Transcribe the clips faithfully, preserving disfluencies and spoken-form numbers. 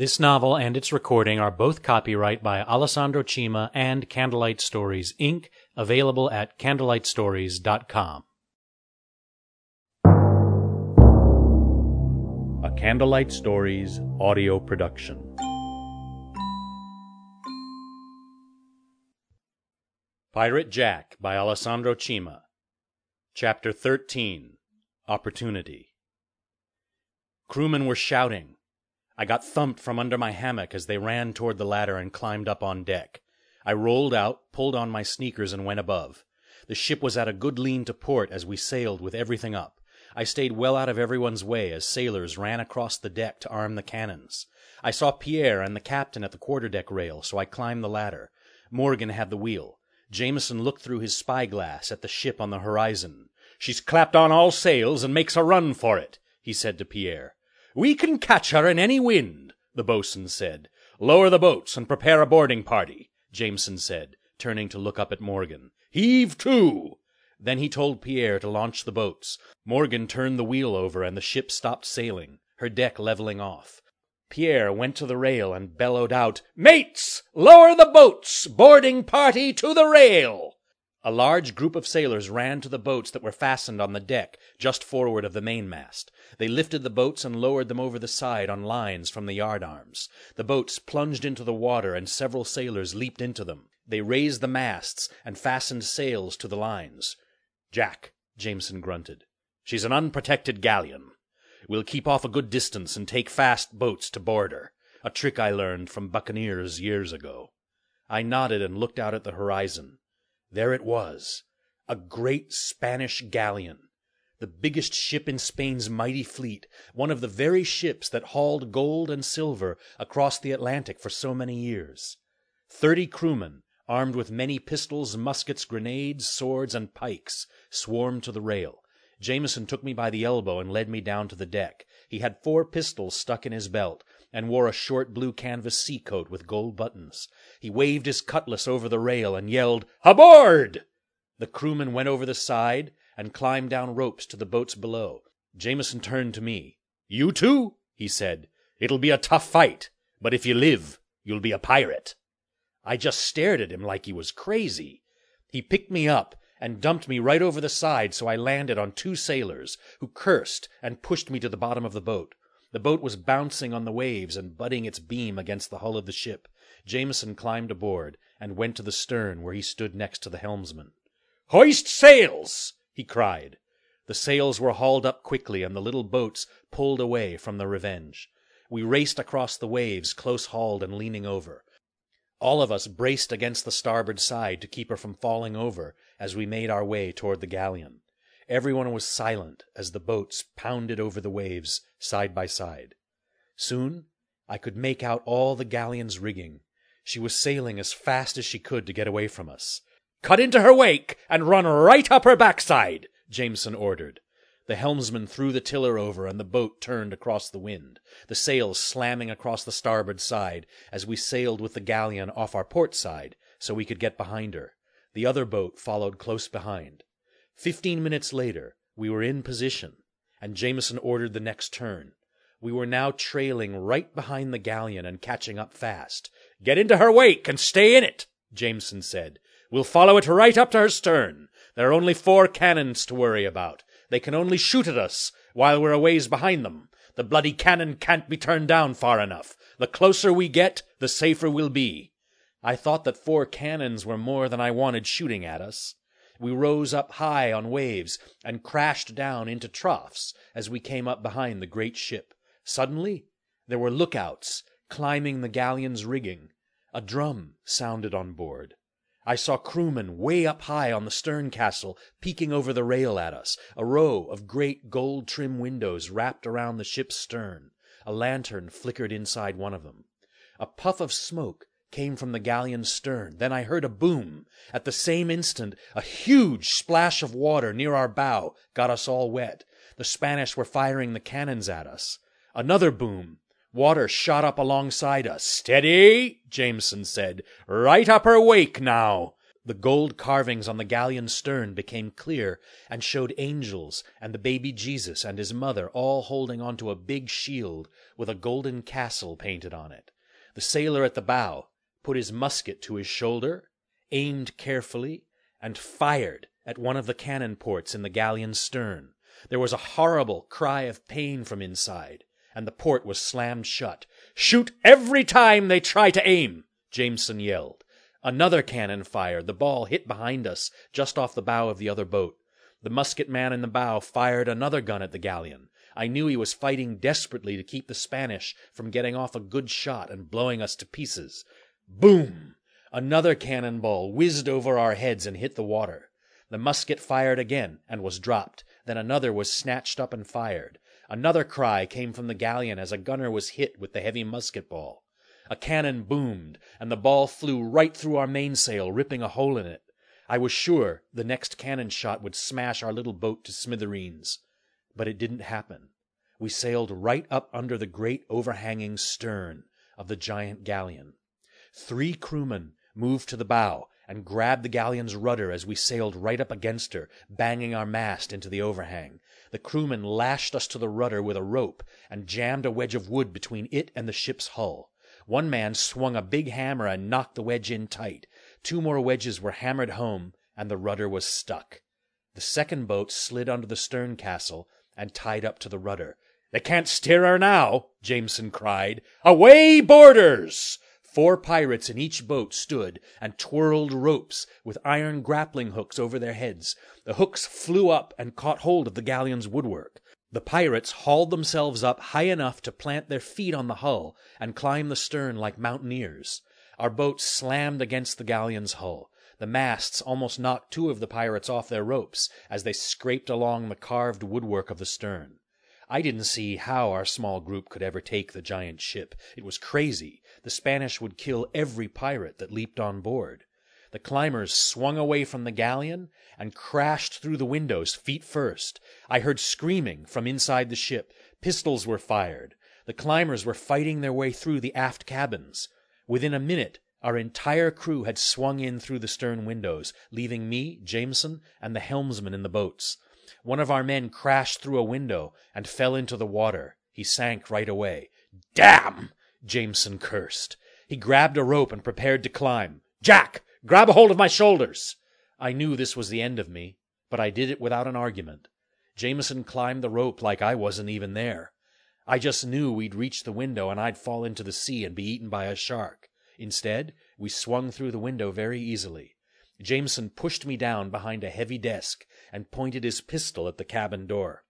This novel and its recording are both copyright by Alessandro Cima and Candlelight Stories, Incorporated, available at candlelight stories dot com. A Candlelight Stories audio production. Pirate Jack by Alessandro Cima. Chapter thirteen. Opportunity. Crewmen were shouting. I got thumped from under my hammock as they ran toward the ladder and climbed up on deck. I rolled out, pulled on my sneakers, and went above. The ship was at a good lean to port as we sailed with everything up. I stayed well out of everyone's way as sailors ran across the deck to arm the cannons. I saw Pierre and the captain at the quarterdeck rail, so I climbed the ladder. Morgan had the wheel. Jameson looked through his spyglass at the ship on the horizon. "She's clapped on all sails and makes a run for it," he said to Pierre. "We can catch her in any wind," the boatswain said. "Lower the boats and prepare a boarding party," Jameson said, turning to look up at Morgan. "Heave to!" Then he told Pierre to launch the boats. Morgan turned the wheel over and the ship stopped sailing, her deck leveling off. Pierre went to the rail and bellowed out, "Mates, lower the boats! Boarding party to the rail!" A large group of sailors ran to the boats that were fastened on the deck just forward of the mainmast. They lifted the boats and lowered them over the side on lines from the yardarms. The boats plunged into the water and several sailors leaped into them. They raised the masts and fastened sails to the lines. "Jack," Jameson grunted, "she's an unprotected galleon. We'll keep off a good distance and take fast boats to board her, a trick I learned from buccaneers years ago." I nodded and looked out at the horizon. There it was, a great Spanish galleon, the biggest ship in Spain's mighty fleet, one of the very ships that hauled gold and silver across the Atlantic for so many years. Thirty crewmen, armed with many pistols, muskets, grenades, swords, and pikes, swarmed to the rail. Jameson took me by the elbow and led me down to the deck. He had four pistols stuck in his belt, and wore a short blue canvas sea-coat with gold buttons. He waved his cutlass over the rail and yelled, "Aboard!" The crewmen went over the side and climbed down ropes to the boats below. Jameson turned to me. "You too?" he said. "It'll be a tough fight, but if you live, you'll be a pirate." I just stared at him like he was crazy. He picked me up and dumped me right over the side so I landed on two sailors, who cursed and pushed me to the bottom of the boat. The boat was bouncing on the waves and butting its beam against the hull of the ship. Jameson climbed aboard and went to the stern where he stood next to the helmsman. "Hoist sails!" he cried. The sails were hauled up quickly and the little boats pulled away from the Revenge. We raced across the waves, close-hauled and leaning over. All of us braced against the starboard side to keep her from falling over as we made our way toward the galleon. Everyone was silent as the boats pounded over the waves side by side. Soon I could make out all the galleon's rigging. She was sailing as fast as she could to get away from us. "Cut into her wake and run right up her backside," Jameson ordered. The helmsman threw the tiller over and the boat turned across the wind, the sails slamming across the starboard side as we sailed with the galleon off our port side so we could get behind her. The other boat followed close behind. Fifteen minutes later, we were in position, and Jameson ordered the next turn. We were now trailing right behind the galleon and catching up fast. "Get into her wake and stay in it," Jameson said. "We'll follow it right up to her stern. There are only four cannons to worry about. They can only shoot at us while we're a ways behind them. The bloody cannon can't be turned down far enough. The closer we get, the safer we'll be." I thought that four cannons were more than I wanted shooting at us. We rose up high on waves and crashed down into troughs as we came up behind the great ship. Suddenly, there were lookouts climbing the galleon's rigging. A drum sounded on board. I saw crewmen way up high on the stern castle peeking over the rail at us, a row of great gold-trim windows wrapped around the ship's stern. A lantern flickered inside one of them. A puff of smoke came from the galleon's stern. Then I heard a boom. At the same instant, a huge splash of water near our bow got us all wet. The Spanish were firing the cannons at us. Another boom. Water shot up alongside us. "Steady," Jameson said. "Right up her wake now." The gold carvings on the galleon's stern became clear and showed angels and the baby Jesus and his mother all holding onto a big shield with a golden castle painted on it. The sailor at the bow put his musket to his shoulder, aimed carefully, and fired at one of the cannon ports in the galleon's stern. There was a horrible cry of pain from inside, and the port was slammed shut. "Shoot every time they try to aim!" Jameson yelled. Another cannon fired. The ball hit behind us, just off the bow of the other boat. The musket man in the bow fired another gun at the galleon. I knew he was fighting desperately to keep the Spanish from getting off a good shot and blowing us to pieces. Boom! Another cannonball whizzed over our heads and hit the water. The musket fired again and was dropped. Then another was snatched up and fired. Another cry came from the galleon as a gunner was hit with the heavy musket ball. A cannon boomed, and the ball flew right through our mainsail, ripping a hole in it. I was sure the next cannon shot would smash our little boat to smithereens. But it didn't happen. We sailed right up under the great overhanging stern of the giant galleon. Three crewmen moved to the bow and grabbed the galleon's rudder as we sailed right up against her, banging our mast into the overhang. The crewmen lashed us to the rudder with a rope and jammed a wedge of wood between it and the ship's hull. One man swung a big hammer and knocked the wedge in tight. Two more wedges were hammered home, and the rudder was stuck. The second boat slid under the stern castle and tied up to the rudder. "They can't steer her now," Jameson cried. "Away boarders!" Four pirates in each boat stood and twirled ropes with iron grappling hooks over their heads. The hooks flew up and caught hold of the galleon's woodwork. The pirates hauled themselves up high enough to plant their feet on the hull and climb the stern like mountaineers. Our boat slammed against the galleon's hull. The masts almost knocked two of the pirates off their ropes as they scraped along the carved woodwork of the stern. I didn't see how our small group could ever take the giant ship. It was crazy. The Spanish would kill every pirate that leaped on board. The climbers swung away from the galleon and crashed through the windows feet first. I heard screaming from inside the ship. Pistols were fired. The climbers were fighting their way through the aft cabins. Within a minute, our entire crew had swung in through the stern windows, leaving me, Jameson, and the helmsman in the boats. One of our men crashed through a window and fell into the water. He sank right away. "Damn!" Jameson cursed. He grabbed a rope and prepared to climb. "Jack, grab a hold of my shoulders!" I knew this was the end of me, but I did it without an argument. Jameson climbed the rope like I wasn't even there. I just knew we'd reach the window and I'd fall into the sea and be eaten by a shark. Instead, we swung through the window very easily. Jameson pushed me down behind a heavy desk and pointed his pistol at the cabin door.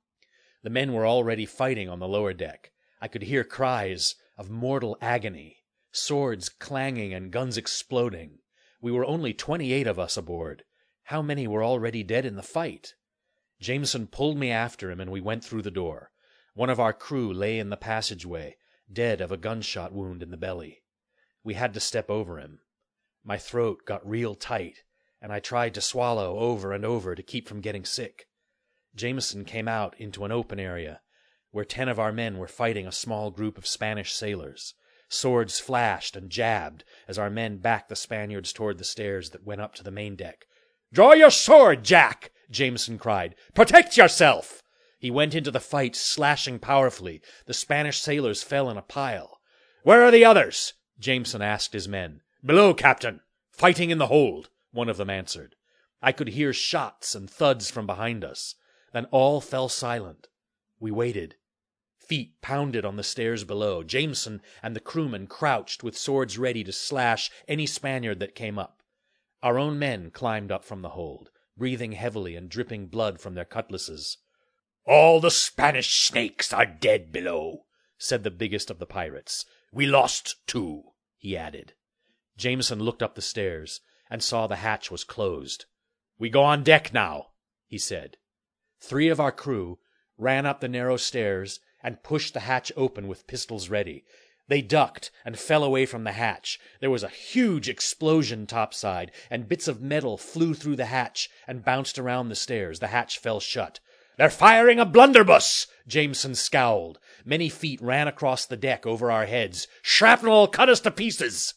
The men were already fighting on the lower deck. I could hear cries of mortal agony, swords clanging and guns exploding. We were only twenty-eight of us aboard. How many were already dead in the fight? Jameson pulled me after him and we went through the door. One of our crew lay in the passageway, dead of a gunshot wound in the belly. We had to step over him. My throat got real tight, and I tried to swallow over and over to keep from getting sick. Jameson came out into an open area, where ten of our men were fighting a small group of Spanish sailors. Swords flashed and jabbed as our men backed the Spaniards toward the stairs that went up to the main deck. "Draw your sword, Jack!" Jameson cried. "Protect yourself!" He went into the fight, slashing powerfully. The Spanish sailors fell in a pile. "Where are the others?" Jameson asked his men. "Below, Captain. Fighting in the hold," one of them answered. I could hear shots and thuds from behind us. Then all fell silent. We waited. Feet pounded on the stairs below. Jameson and the crewmen crouched with swords ready to slash any Spaniard that came up. Our own men climbed up from the hold, breathing heavily and dripping blood from their cutlasses. "All the Spanish snakes are dead below," said the biggest of the pirates. "We lost two," he added. Jameson looked up the stairs and saw the hatch was closed. "We go on deck now," he said. Three of our crew ran up the narrow stairs and pushed the hatch open with pistols ready. They ducked and fell away from the hatch. There was a huge explosion topside, and bits of metal flew through the hatch and bounced around the stairs. The hatch fell shut. "They're firing a blunderbuss!" Jameson scowled. Many feet ran across the deck over our heads. "Shrapnel will cut us to pieces!"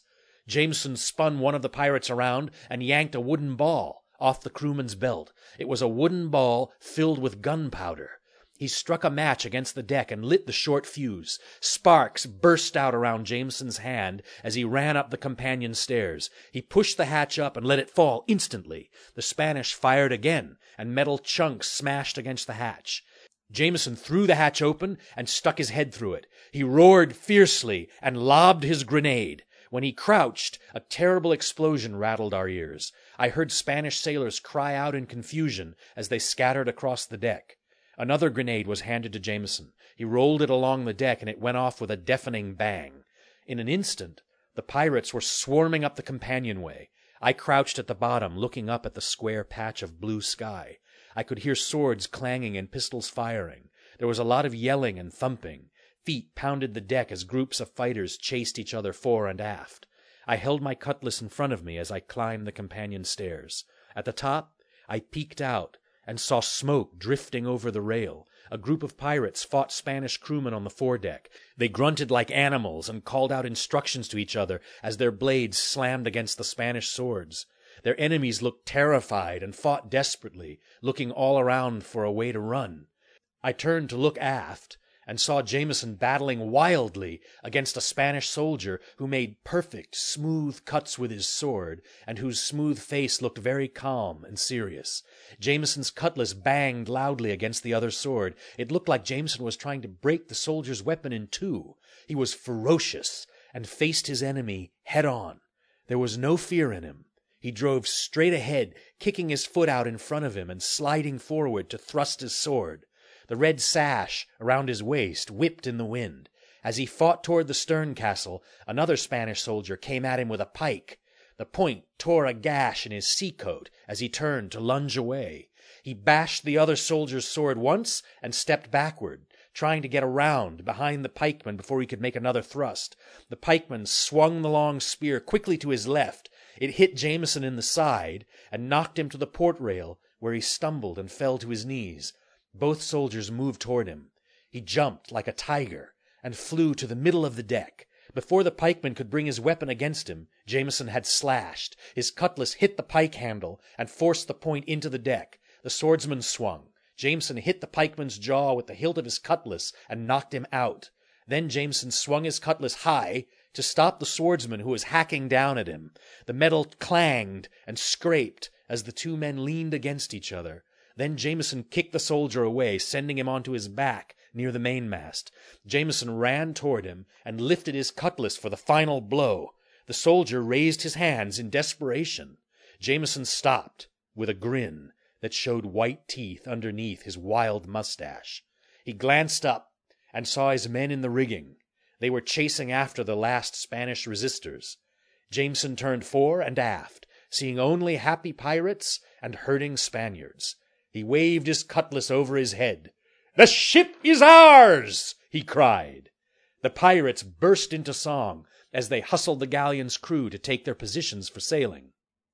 Jameson spun one of the pirates around and yanked a wooden ball off the crewman's belt. It was a wooden ball filled with gunpowder. He struck a match against the deck and lit the short fuse. Sparks burst out around Jameson's hand as he ran up the companion stairs. He pushed the hatch up and let it fall instantly. The Spanish fired again, and metal chunks smashed against the hatch. Jameson threw the hatch open and stuck his head through it. He roared fiercely and lobbed his grenade. When he crouched, a terrible explosion rattled our ears. I heard Spanish sailors cry out in confusion as they scattered across the deck. Another grenade was handed to Jameson. He rolled it along the deck, and it went off with a deafening bang. In an instant, the pirates were swarming up the companionway. I crouched at the bottom, looking up at the square patch of blue sky. I could hear swords clanging and pistols firing. There was a lot of yelling and thumping. Feet pounded the deck as groups of fighters chased each other fore and aft. I held my cutlass in front of me as I climbed the companion stairs. At the top, I peeked out and saw smoke drifting over the rail. A group of pirates fought Spanish crewmen on the foredeck. They grunted like animals and called out instructions to each other as their blades slammed against the Spanish swords. Their enemies looked terrified and fought desperately, looking all around for a way to run. I turned to look aft and saw Jameson battling wildly against a Spanish soldier who made perfect, smooth cuts with his sword, and whose smooth face looked very calm and serious. Jameson's cutlass banged loudly against the other sword. It looked like Jameson was trying to break the soldier's weapon in two. He was ferocious and faced his enemy head-on. There was no fear in him. He drove straight ahead, kicking his foot out in front of him and sliding forward to thrust his sword. The red sash around his waist whipped in the wind. As he fought toward the stern castle, another Spanish soldier came at him with a pike. The point tore a gash in his sea coat as he turned to lunge away. He bashed the other soldier's sword once and stepped backward, trying to get around behind the pikeman before he could make another thrust. The pikeman swung the long spear quickly to his left. It hit Jameson in the side and knocked him to the port rail, where he stumbled and fell to his knees. Both soldiers moved toward him. He jumped like a tiger and flew to the middle of the deck. Before the pikeman could bring his weapon against him, Jameson had slashed. His cutlass hit the pike handle and forced the point into the deck. The swordsman swung. Jameson hit the pikeman's jaw with the hilt of his cutlass and knocked him out. Then Jameson swung his cutlass high to stop the swordsman who was hacking down at him. The metal clanged and scraped as the two men leaned against each other. Then Jameson kicked the soldier away, sending him onto his back near the mainmast. Jameson ran toward him and lifted his cutlass for the final blow. The soldier raised his hands in desperation. Jameson stopped with a grin that showed white teeth underneath his wild mustache. He glanced up and saw his men in the rigging. They were chasing after the last Spanish resistors. Jameson turned fore and aft, seeing only happy pirates and hurting Spaniards. He waved his cutlass over his head. "The ship is ours!" he cried. The pirates burst into song as they hustled the galleon's crew to take their positions for sailing.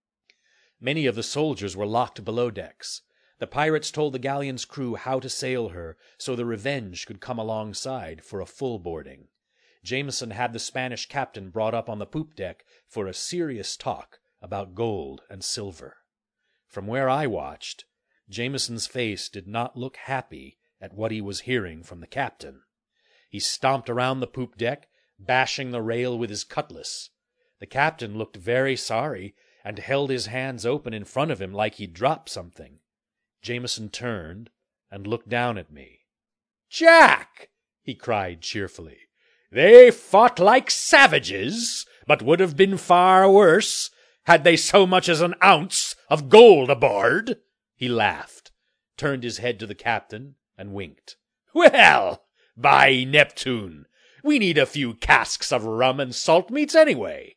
Many of the soldiers were locked below decks. The pirates told the galleon's crew how to sail her so the Revenge could come alongside for a full boarding. Jameson had the Spanish captain brought up on the poop deck for a serious talk about gold and silver. From where I watched, Jameson's face did not look happy at what he was hearing from the captain. He stomped around the poop deck, bashing the rail with his cutlass. The captain looked very sorry and held his hands open in front of him like he'd dropped something. Jameson turned and looked down at me. "Jack!" he cried cheerfully. "They fought like savages, but would have been far worse had they so much as an ounce of gold aboard." He laughed, turned his head to the captain, and winked. "Well, by Neptune, we need a few casks of rum and salt meats anyway."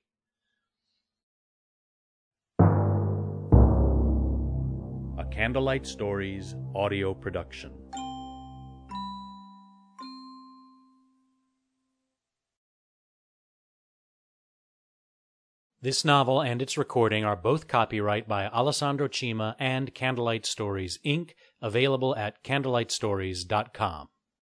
A Candlelight Stories audio production. This novel and its recording are both copyright by Alessandro Cima and Candlelight Stories, Incorporated, available at candlelight stories dot com.